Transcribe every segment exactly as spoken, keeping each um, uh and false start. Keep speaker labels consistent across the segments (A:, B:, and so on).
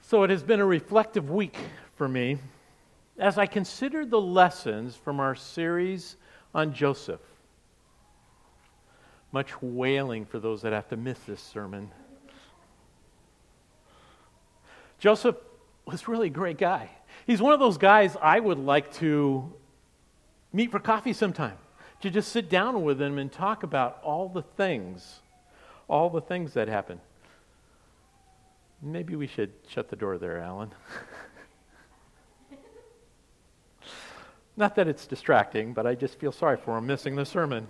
A: So it has been a reflective week for me as I consider the lessons from our series on Joseph. Much wailing for those that have to miss this sermon. Joseph was really a great guy. He's one of those guys I would like to meet for coffee sometime, to just sit down with him and talk about all the things, all the things that happened. Maybe we should shut the door there, Alan. Not that it's distracting, but I just feel sorry for him missing the sermon.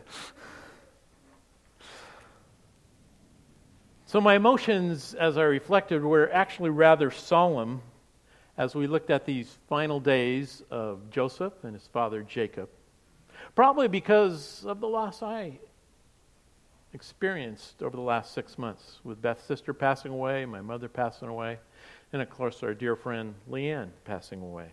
A: So my emotions, as I reflected, were actually rather solemn as we looked at these final days of Joseph and his father Jacob. Probably because of the loss I experienced over the last six months with Beth's sister passing away, my mother passing away, and of course our dear friend Leanne passing away.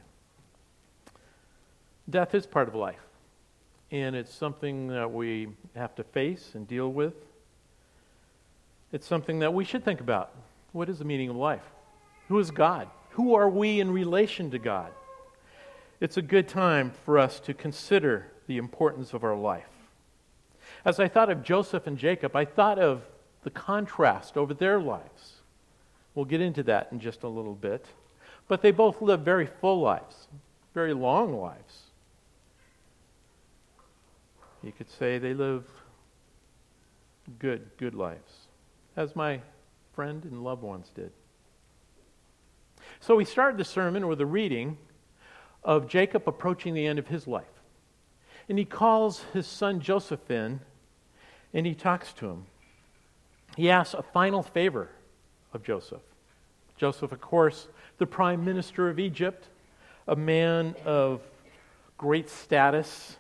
A: Death is part of life, and it's something that we have to face and deal with. It's something that we should think about. What is the meaning of life? Who is God? Who are we in relation to God? It's a good time for us to consider the importance of our life. As I thought of Joseph and Jacob, I thought of the contrast over their lives. We'll get into that in just a little bit. But they both lived very full lives, very long lives. You could say they lived good, good lives, as my friend and loved ones did. So we started the sermon with a reading of Jacob approaching the end of his life. And he calls his son Joseph in, and he talks to him. He asks a final favor of Joseph. Joseph, of course, the prime minister of Egypt, a man of great status.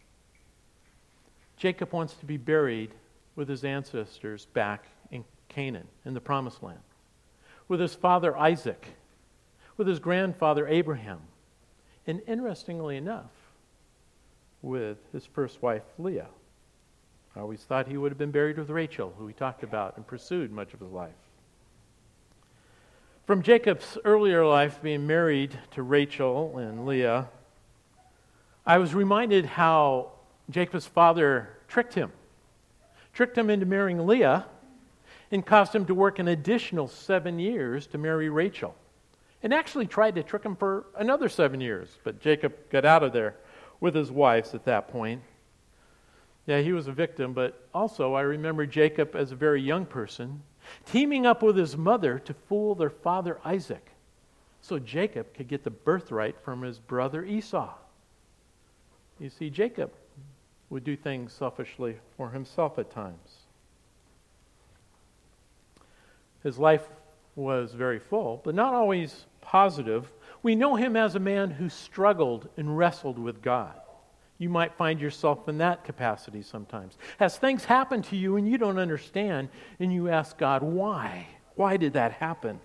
A: Jacob wants to be buried with his ancestors back in Canaan, in the Promised Land, with his father Isaac, with his grandfather Abraham, and interestingly enough, with his first wife Leah. I always thought he would have been buried with Rachel, who he talked about and pursued much of his life. From Jacob's earlier life, being married to Rachel and Leah, I was reminded how Jacob's father tricked him. Tricked him into marrying Leah and caused him to work an additional seven years to marry Rachel. And actually tried to trick him for another seven years. But Jacob got out of there with his wives at that point. Yeah, he was a victim, but also I remember Jacob as a very young person teaming up with his mother to fool their father Isaac so Jacob could get the birthright from his brother Esau. You see, Jacob would do things selfishly for himself at times. His life was very full, but not always positive. We know him as a man who struggled and wrestled with God. You might find yourself in that capacity sometimes. As things happen to you and you don't understand, and you ask God, why? Why did that happen?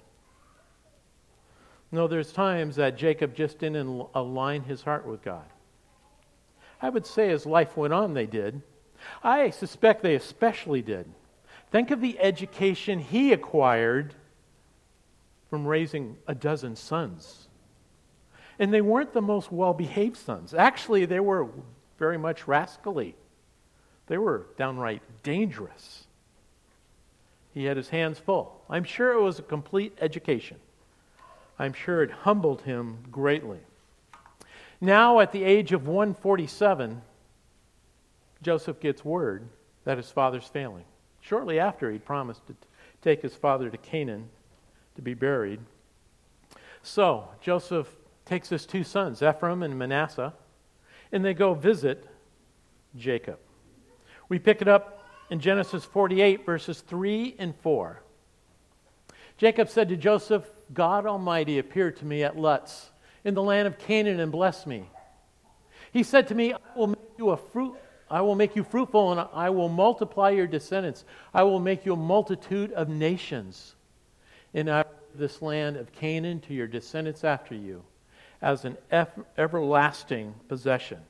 A: No, there's times that Jacob just didn't align his heart with God. I would say as life went on, they did. I suspect they especially did. Think of the education he acquired from raising a dozen sons. And they weren't the most well-behaved sons. Actually, they were very much rascally. They were downright dangerous. He had his hands full. I'm sure it was a complete education. I'm sure it humbled him greatly. Now, at the age of one forty-seven, Joseph gets word that his father's failing. Shortly after, he'd promised to take his father to Canaan to be buried. So, Joseph takes his two sons, Ephraim and Manasseh, and they go visit Jacob. We pick it up in Genesis forty-eight, verses three and four. Jacob said to Joseph, God Almighty appeared to me at Luz in the land of Canaan and blessed me. He said to me, I will make you a fruit I will make you fruitful, and I will multiply your descendants. I will make you a multitude of nations. And I will give this land of Canaan to your descendants after you as an everlasting possession.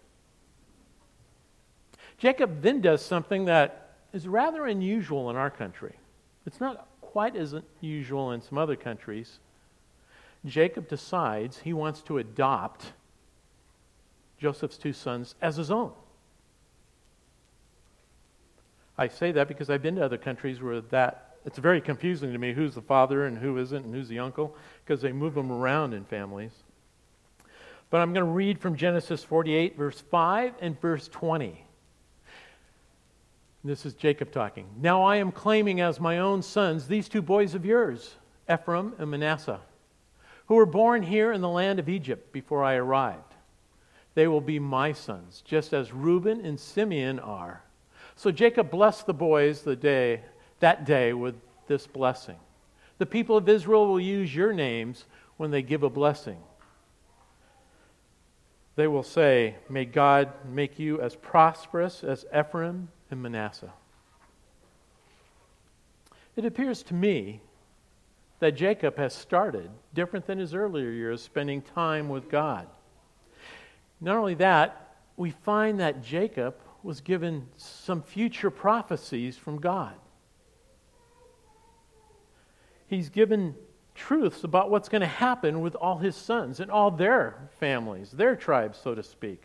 A: Jacob then does something that is rather unusual in our country. It's not quite as unusual in some other countries. Jacob decides he wants to adopt Joseph's two sons as his own. I say that because I've been to other countries where that, it's very confusing to me who's the father and who isn't and who's the uncle, because they move them around in families. But I'm going to read from Genesis forty-eight, verse five and verse twenty. This is Jacob talking. Now I am claiming as my own sons these two boys of yours, Ephraim and Manasseh, who were born here in the land of Egypt before I arrived. They will be my sons, just as Reuben and Simeon are. So Jacob blessed the boys the day, that day with this blessing. The people of Israel will use your names when they give a blessing. They will say, may God make you as prosperous as Ephraim and Manasseh. It appears to me that Jacob has started different than his earlier years, spending time with God. Not only that, we find that Jacob was given some future prophecies from God. He's given truths about what's going to happen with all his sons and all their families, their tribes, so to speak.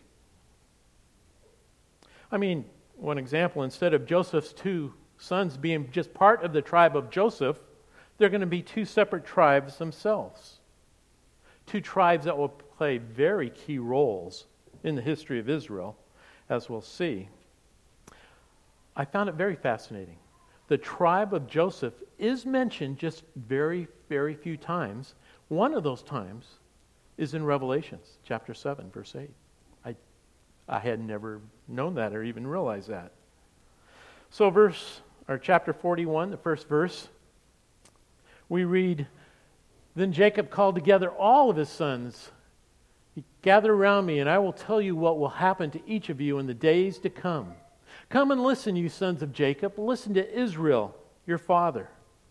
A: I mean, one example, instead of Joseph's two sons being just part of the tribe of Joseph, they're going to be two separate tribes themselves. Two tribes that will play very key roles in the history of Israel, as we'll see. I found it very fascinating. The tribe of Joseph is mentioned just very, very few times. One of those times is in Revelations, chapter seven, verse eight. I, I had never known that or even realized that. So verse, or chapter forty-one, the first verse, we read, then Jacob called together all of his sons. He gathered around me, and I will tell you what will happen to each of you in the days to come. Come and listen, you sons of Jacob. Listen to Israel, your father.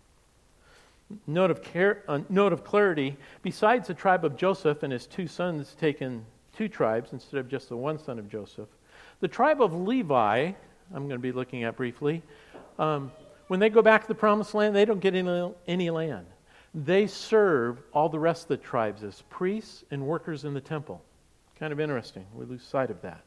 A: Note of, care, uh, note of clarity, besides the tribe of Joseph and his two sons taken two tribes instead of just the one son of Joseph, the tribe of Levi, I'm going to be looking at briefly, um, when they go back to the promised land, they don't get any, any land. They serve all the rest of the tribes as priests and workers in the temple. Kind of interesting. We lose sight of that.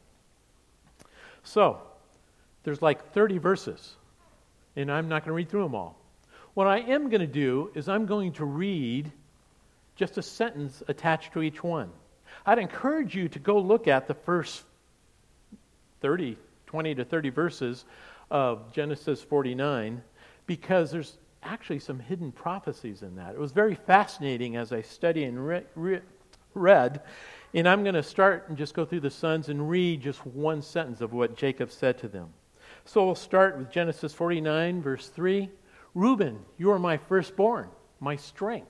A: So, there's like thirty verses, and I'm not going to read through them all. What I am going to do is I'm going to read just a sentence attached to each one. I'd encourage you to go look at the first thirty, twenty to thirty verses of Genesis forty-nine, because there's actually some hidden prophecies in that. It was very fascinating as I studied and re- re- read, and I'm going to start and just go through the sons and read just one sentence of what Jacob said to them. So we'll start with Genesis forty-nine, verse three. Reuben, you are my firstborn, my strength.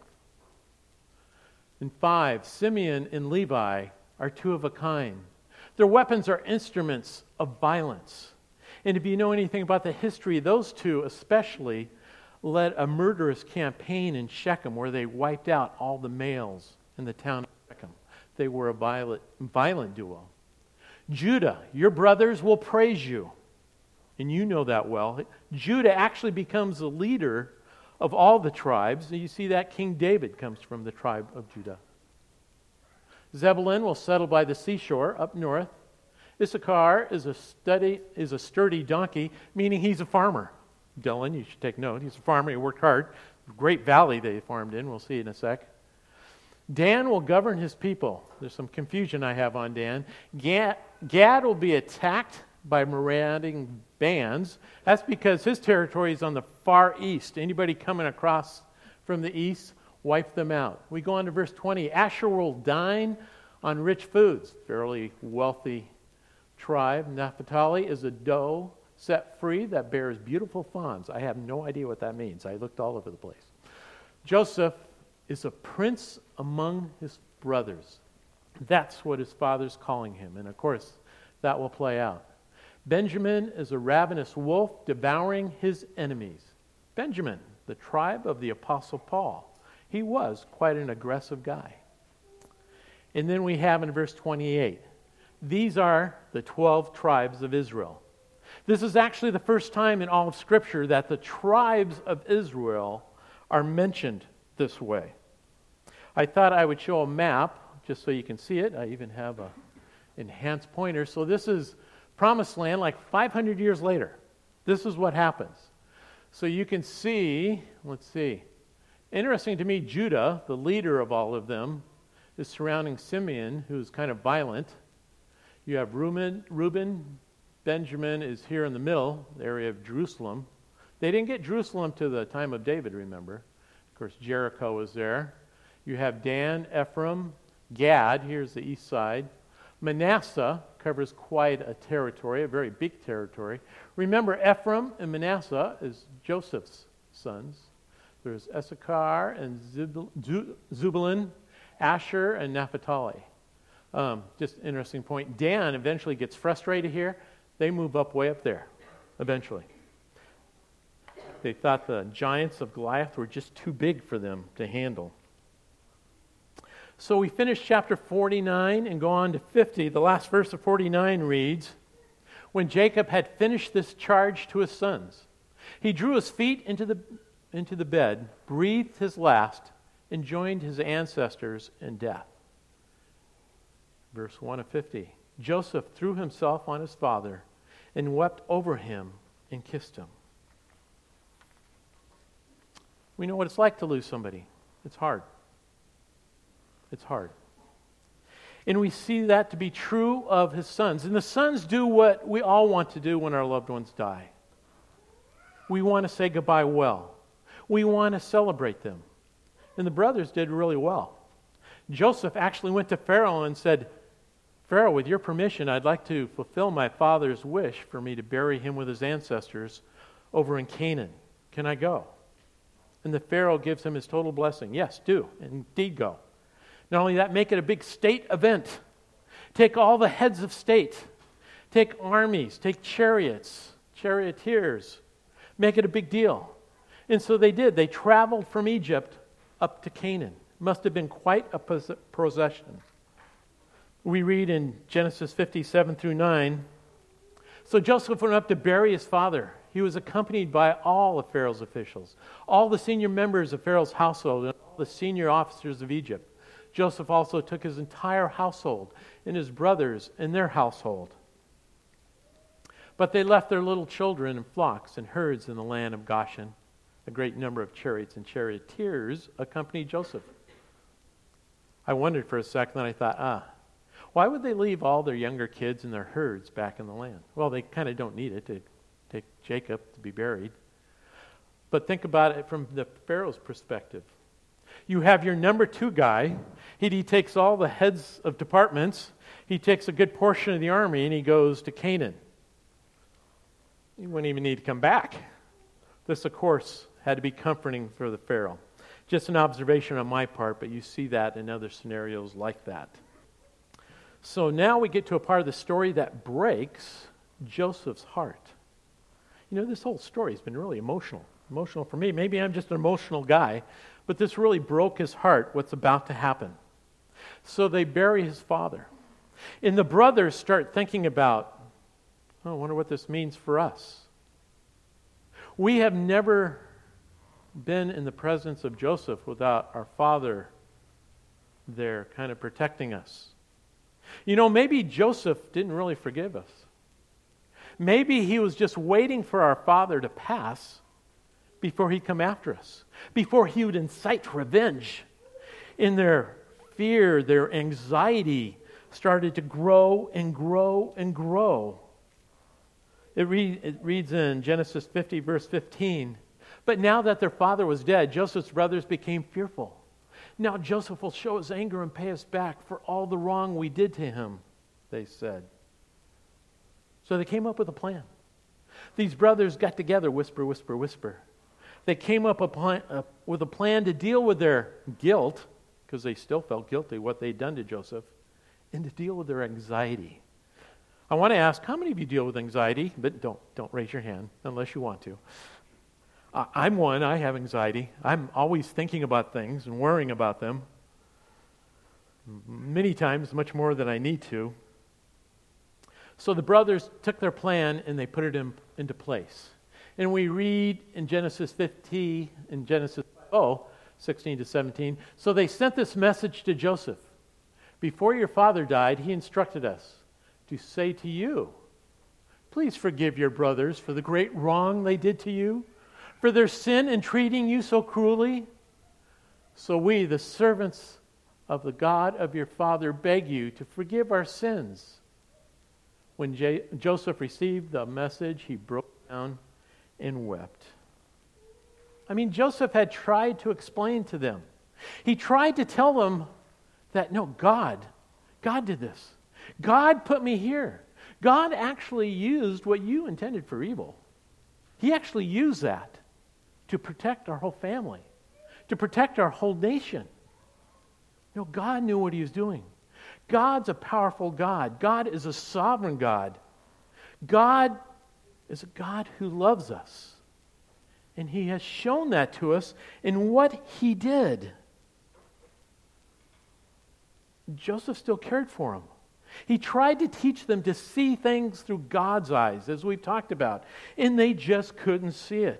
A: And five, Simeon and Levi are two of a kind. Their weapons are instruments of violence. And if you know anything about the history, those two especially led a murderous campaign in Shechem where they wiped out all the males in the town of Shechem. They were a violent, violent duo. Judah, your brothers will praise you. And you know that well. Judah actually becomes the leader of all the tribes. You see that King David comes from the tribe of Judah. Zebulun will settle by the seashore up north. Issachar is a, steady, is a sturdy donkey, meaning he's a farmer. Dylan, you should take note. He's a farmer. He worked hard. Great valley they farmed in. We'll see in a sec. Dan will govern his people. There's some confusion I have on Dan. Gad, Gad will be attacked by marauding bands. That's because his territory is on the far east. Anybody coming across from the east, wipe them out. We go on to verse twenty. Asher will dine on rich foods. Fairly wealthy tribe. Naphtali is a doe set free that bears beautiful fawns. I have no idea what that means. I looked all over the place. Joseph is a prince among his brothers. That's what his father's calling him. And of course, that will play out. Benjamin is a ravenous wolf devouring his enemies. Benjamin, the tribe of the Apostle Paul. He was quite an aggressive guy. And then we have in verse twenty-eight, these are the twelve tribes of Israel. This is actually the first time in all of Scripture that the tribes of Israel are mentioned this way. I thought I would show a map just so you can see it. I even have a enhanced pointer. So this is Promised Land like five hundred years later. This is what happens. So you can see, let's see. Interesting to me, Judah, the leader of all of them, is surrounding Simeon, who's kind of violent. You have Reuben, Reuben, Benjamin is here in the middle, the area of Jerusalem. They didn't get Jerusalem to the time of David, remember. Of course, Jericho was there. You have Dan, Ephraim, Gad, here's the east side. Manasseh covers quite a territory, a very big territory. Remember, Ephraim and Manasseh is Joseph's sons. There's Issachar and Zebulun, Asher, and Naphtali. Um, just an interesting point. Dan eventually gets frustrated here. They move up way up there, eventually. They thought the giants of Goliath were just too big for them to handle. So we finish chapter forty-nine and go on to fifty. The last verse of forty-nine reads, when Jacob had finished this charge to his sons, he drew his feet into the, into the bed, breathed his last, and joined his ancestors in death. Verse one of fifty. Joseph threw himself on his father and wept over him and kissed him. We know what it's like to lose somebody. It's hard. It's hard. And we see that to be true of his sons. And the sons do what we all want to do when our loved ones die. We want to say goodbye well. We want to celebrate them. And the brothers did really well. Joseph actually went to Pharaoh and said, Pharaoh, with your permission, I'd like to fulfill my father's wish for me to bury him with his ancestors over in Canaan. Can I go? And the Pharaoh gives him his total blessing. Yes, do. Indeed go. Not only that, make it a big state event. Take all the heads of state. Take armies. Take chariots, charioteers. Make it a big deal. And so they did. They traveled from Egypt up to Canaan. Must have been quite a procession. We read in Genesis fifty-seven through nine, so Joseph went up to bury his father. He was accompanied by all of Pharaoh's officials, all the senior members of Pharaoh's household, and all the senior officers of Egypt. Joseph also took his entire household and his brothers and their household. But they left their little children and flocks and herds in the land of Goshen. A great number of chariots and charioteers accompanied Joseph. I wondered for a second, and I thought, ah, why would they leave all their younger kids and their herds back in the land? Well, they kind of don't need it to take Jacob to be buried. But think about it from the Pharaoh's perspective. You have your number two guy. He, he takes all the heads of departments. He takes a good portion of the army and he goes to Canaan. He wouldn't even need to come back. This, of course, had to be comforting for the Pharaoh. Just an observation on my part, but you see that in other scenarios like that. So now we get to a part of the story that breaks Joseph's heart. You know, this whole story has been really emotional. Emotional for me. Maybe I'm just an emotional guy, but this really broke his heart, what's about to happen. So they bury his father. And the brothers start thinking about, oh, I wonder what this means for us. We have never been in the presence of Joseph without our father there kind of protecting us. You know, maybe Joseph didn't really forgive us. Maybe he was just waiting for our father to pass before he'd come after us, before he would incite revenge. In their fear, their anxiety started to grow and grow and grow. It, read, it reads in Genesis fifty, verse fifteen, but now that their father was dead, Joseph's brothers became fearful. Now Joseph will show his anger and pay us back for all the wrong we did to him, they said. So they came up with a plan. These brothers got together, whisper, whisper, whisper. They came up a plan, uh, with a plan to deal with their guilt, because they still felt guilty what they'd done to Joseph, and to deal with their anxiety. I want to ask, how many of you deal with anxiety? But don't, don't raise your hand unless you want to. Uh, I'm one. I have anxiety. I'm always thinking about things and worrying about them. Many times, much more than I need to. So the brothers took their plan and they put it in, into place. And we read in Genesis fifty, in Genesis, oh, sixteen to seventeen. So they sent this message to Joseph. Before your father died, he instructed us to say to you, please forgive your brothers for the great wrong they did to you, for their sin in treating you so cruelly. So we, the servants of the God of your father, beg you to forgive our sins. When J- Joseph received the message, he broke down and wept. I mean, Joseph had tried to explain to them. He tried to tell them that, no, God, God did this. God put me here. God actually used what you intended for evil. He actually used that to protect our whole family, to protect our whole nation. You know, God knew what he was doing. God's a powerful God. God is a sovereign God. God is a God who loves us. And he has shown that to us in what he did. Joseph still cared for him. He tried to teach them to see things through God's eyes, as we've talked about, and they just couldn't see it.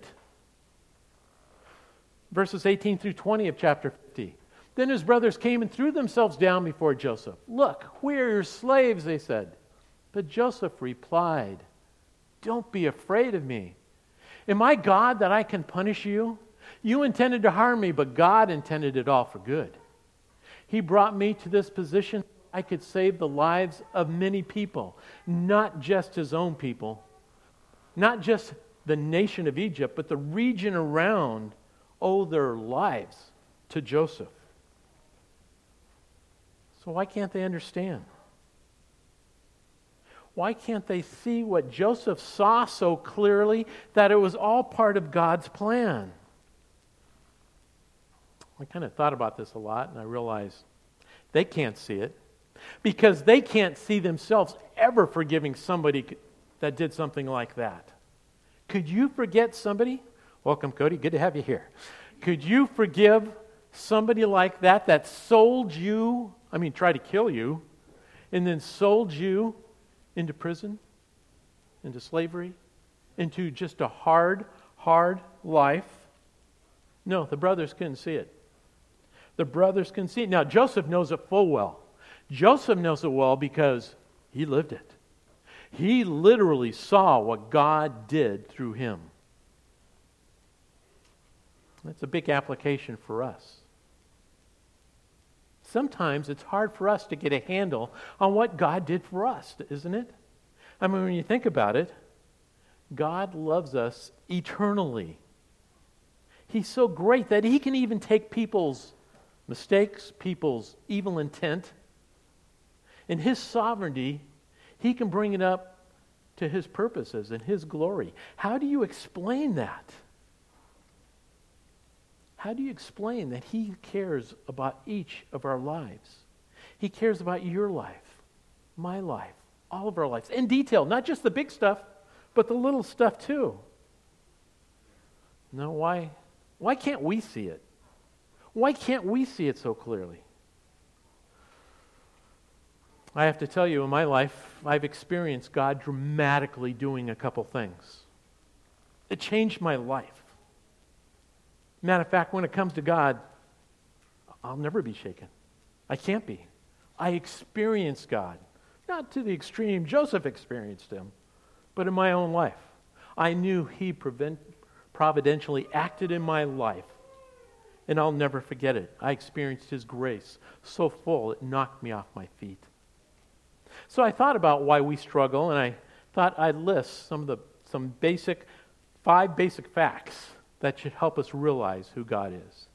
A: Verses eighteen through twenty of chapter fifty. Then his brothers came and threw themselves down before Joseph. Look, we are your slaves, they said. But Joseph replied, don't be afraid of me. Am I God that I can punish you? You intended to harm me, but God intended it all for good. He brought me to this position so I could save the lives of many people, not just his own people, not just the nation of Egypt, but the region around owe their lives to Joseph. So why can't they understand? Why can't they see what Joseph saw so clearly, that it was all part of God's plan? I kind of thought about this a lot, and I realized they can't see it because they can't see themselves ever forgiving somebody that did something like that. Could you forget somebody? Welcome, Cody. Good to have you here. Could you forgive somebody like that that sold you, I mean, tried to kill you, and then sold you into prison, into slavery, into just a hard, hard life? No, the brothers couldn't see it. The brothers couldn't see it. Now, Joseph knows it full well. Joseph knows it well because he lived it. He literally saw what God did through him. That's a big application for us. Sometimes it's hard for us to get a handle on what God did for us, isn't it? I mean, when you think about it, God loves us eternally. He's so great that he can even take people's mistakes, people's evil intent. In his sovereignty, he can bring it up to his purposes and his glory. How do you explain that? How do you explain that he cares about each of our lives? He cares about your life, my life, all of our lives, in detail, not just the big stuff, but the little stuff too. No, why, why can't we see it? Why can't we see it so clearly? I have to tell you, in my life, I've experienced God dramatically doing a couple things. It changed my life. Matter of fact, when it comes to God, I'll never be shaken. I can't be. I experienced God. Not to the extreme Joseph experienced him, but in my own life. I knew he prevent, providentially acted in my life, and I'll never forget it. I experienced his grace so full it knocked me off my feet. So I thought about why we struggle, and I thought I'd list some of the some basic, five basic facts that should help us realize who God is.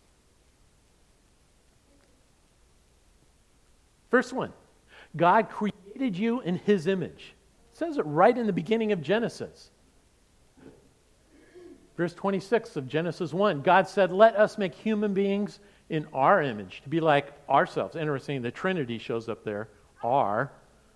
A: First one, God created you in his image. It says it right in the beginning of Genesis. Verse twenty-six of Genesis one, God said, let us make human beings in our image, to be like ourselves. Interesting, the Trinity shows up there, our.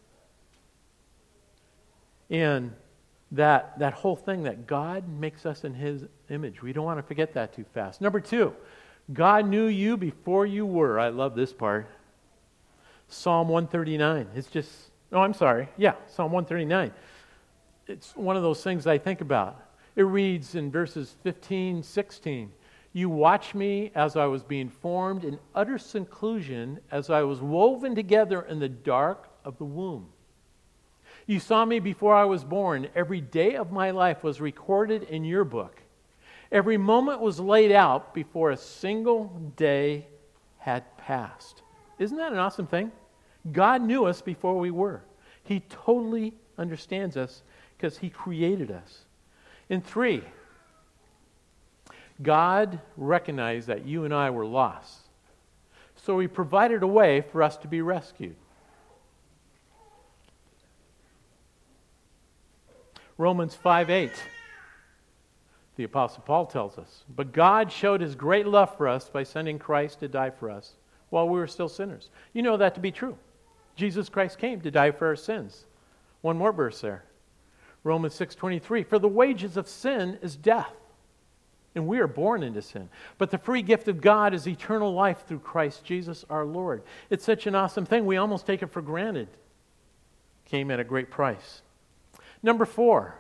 A: And that, that whole thing that God makes us in his image. We don't want to forget that too fast. Number two, God knew you before you were. I love this part. Psalm one thirty-nine. It's just, oh, I'm sorry. Yeah, Psalm one thirty-nine. It's one of those things I think about. It reads in verses fifteen, sixteen, You watched me as I was being formed in utter seclusion, as I was woven together in the dark of the womb. You saw me before I was born. Every day of my life was recorded in your book. Every moment was laid out before a single day had passed. Isn't that an awesome thing? God knew us before we were. He totally understands us because He created us. And three, God recognized that you and I were lost. So He provided a way for us to be rescued. Romans five eight. The Apostle Paul tells us, "But God showed His great love for us by sending Christ to die for us while we were still sinners." You know that to be true. Jesus Christ came to die for our sins. One more verse there. Romans six twenty-three. "For the wages of sin is death, and we are born into sin. But the free gift of God is eternal life through Christ Jesus our Lord." It's such an awesome thing. We almost take it for granted. Came at a great price. Number four.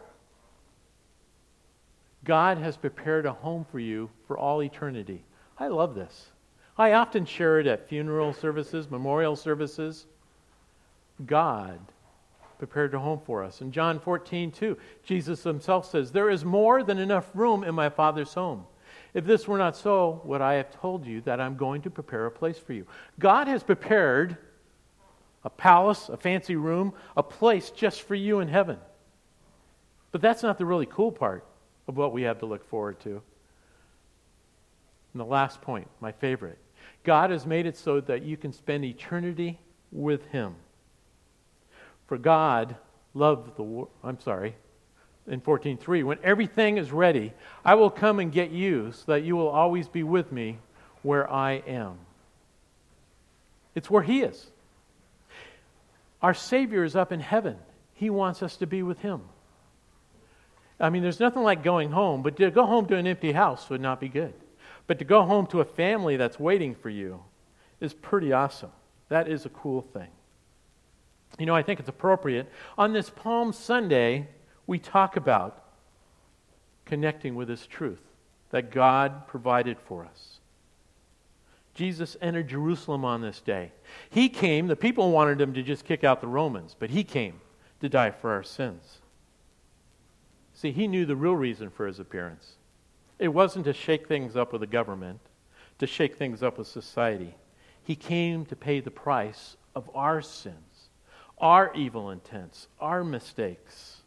A: God has prepared a home for you for all eternity. I love this. I often share it at funeral services, memorial services. God prepared a home for us. In John fourteen two, Jesus Himself says, "There is more than enough room in my Father's home. If this were not so, would I have told you that I'm going to prepare a place for you?" God has prepared a palace, a fancy room, a place just for you in heaven. But that's not the really cool part of what we have to look forward to. And the last point, my favorite. God has made it so that you can spend eternity with Him. For God loved the world, I'm sorry, in fourteen three, "When everything is ready, I will come and get you so that you will always be with me where I am." It's where He is. Our Savior is up in heaven. He wants us to be with Him. I mean, there's nothing like going home, but to go home to an empty house would not be good. But to go home to a family that's waiting for you is pretty awesome. That is a cool thing. You know, I think it's appropriate. On this Palm Sunday, we talk about connecting with this truth that God provided for us. Jesus entered Jerusalem on this day. He came, the people wanted Him to just kick out the Romans, but He came to die for our sins. See, He knew the real reason for His appearance. It wasn't to shake things up with the government, to shake things up with society. He came to pay the price of our sins, our evil intents, our mistakes.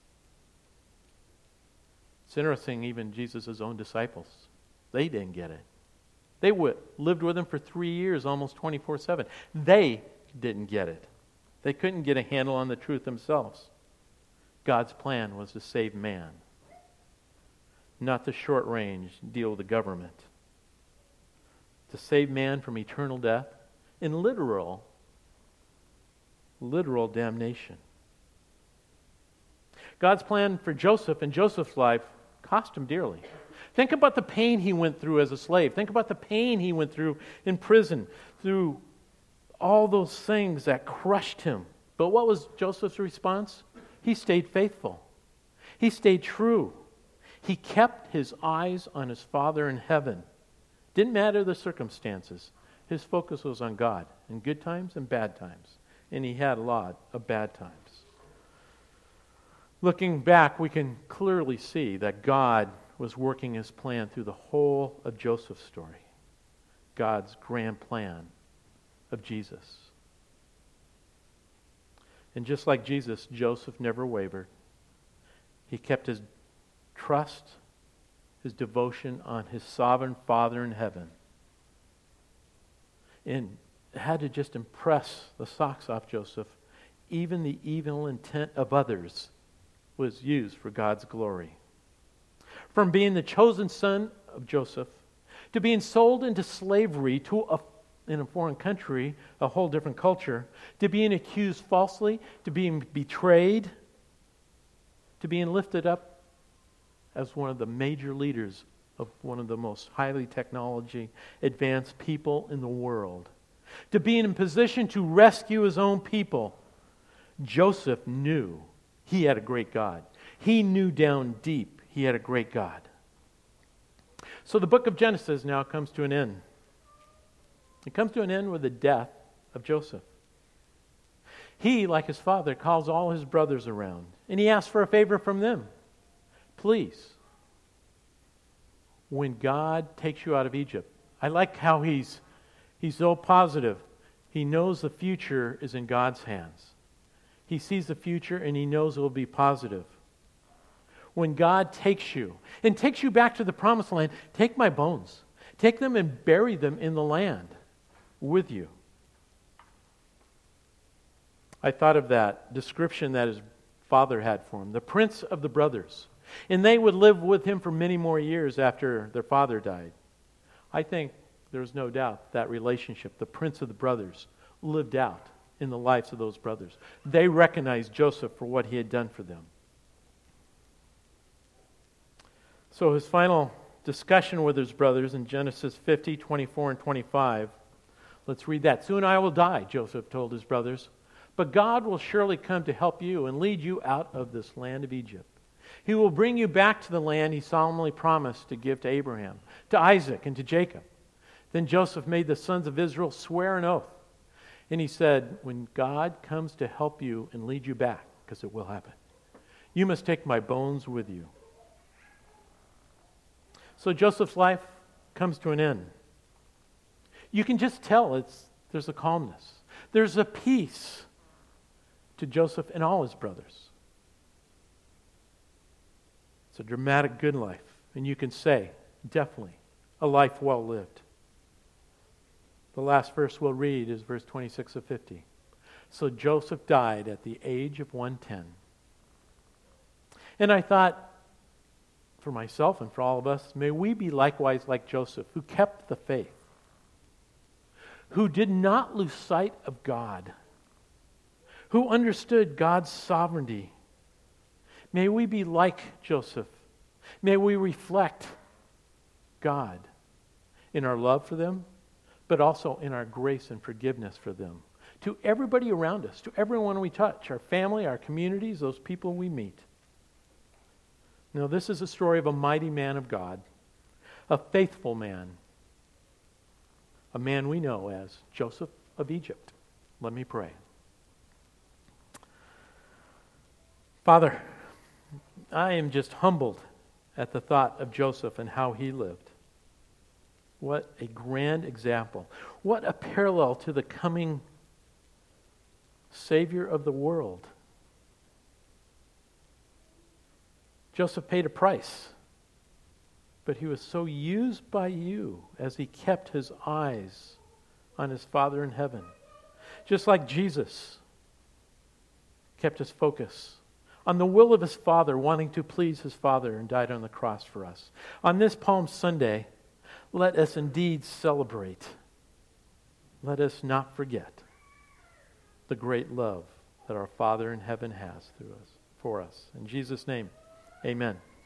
A: It's interesting, even Jesus' own disciples, they didn't get it. They w- lived with Him for three years, almost twenty-four seven. They didn't get it. They couldn't get a handle on the truth themselves. God's plan was to save man, not the short range deal with the government. To save man from eternal death and literal, literal damnation. God's plan for Joseph and Joseph's life cost him dearly. Think about the pain he went through as a slave. Think about the pain he went through in prison, through all those things that crushed him. But what was Joseph's response? He stayed faithful. He stayed true. He kept his eyes on his Father in heaven. Didn't matter the circumstances. His focus was on God in good times and bad times. And he had a lot of bad times. Looking back, we can clearly see that God was working His plan through the whole of Joseph's story. God's grand plan of Jesus. And just like Jesus, Joseph never wavered. He kept his trust, his devotion on his sovereign Father in heaven. And had to just impress the socks off Joseph. Even the evil intent of others was used for God's glory. From being the chosen son of Joseph to being sold into slavery to a in a foreign country, a whole different culture, to being accused falsely, to being betrayed, to being lifted up as one of the major leaders of one of the most highly technology advanced people in the world, to being in position to rescue his own people. Joseph knew he had a great God. He knew down deep he had a great God. So the book of Genesis now comes to an end. It comes to an end with the death of Joseph. He, like his father, calls all his brothers around, and he asks for a favor from them. Please, when God takes you out of Egypt, I like how he's he's so positive. He knows the future is in God's hands. He sees the future and he knows it will be positive. When God takes you and takes you back to the promised land, take my bones. Take them and bury them in the land with you. I thought of that description that his father had for him, the prince of the brothers. And they would live with him for many more years after their father died. I think there's no doubt that relationship, the prince of the brothers, lived out in the lives of those brothers. They recognized Joseph for what he had done for them. So his final discussion with his brothers in Genesis fifty, twenty-four, and twenty-five. Let's read that. Soon I will die, Joseph told his brothers, but God will surely come to help you and lead you out of this land of Egypt. He will bring you back to the land he solemnly promised to give to Abraham, to Isaac, and to Jacob. Then Joseph made the sons of Israel swear an oath. And he said, when God comes to help you and lead you back, because it will happen, you must take my bones with you. So Joseph's life comes to an end. You can just tell it's there's a calmness. There's a peace to Joseph and all his brothers. It's a dramatic good life. And you can say, definitely, a life well lived. The last verse we'll read is verse twenty-six of fifty. So Joseph died at the age of one hundred ten. And I thought, for myself and for all of us, may we be likewise like Joseph, who kept the faith, who did not lose sight of God, who understood God's sovereignty. May we be like Joseph. May we reflect God in our love for them, but also in our grace and forgiveness for them. To everybody around us, to everyone we touch, our family, our communities, those people we meet. Now, this is a story of a mighty man of God, a faithful man, a man we know as Joseph of Egypt. Let me pray. Father, I am just humbled at the thought of Joseph and how he lived. What a grand example. What a parallel to the coming Savior of the world. Joseph paid a price, but he was so used by you as he kept his eyes on his Father in heaven. Just like Jesus kept his focus on the will of his Father, wanting to please his Father, and died on the cross for us. On this Palm Sunday, let us indeed celebrate. Let us not forget the great love that our Father in heaven has through us, for us. In Jesus' name, amen.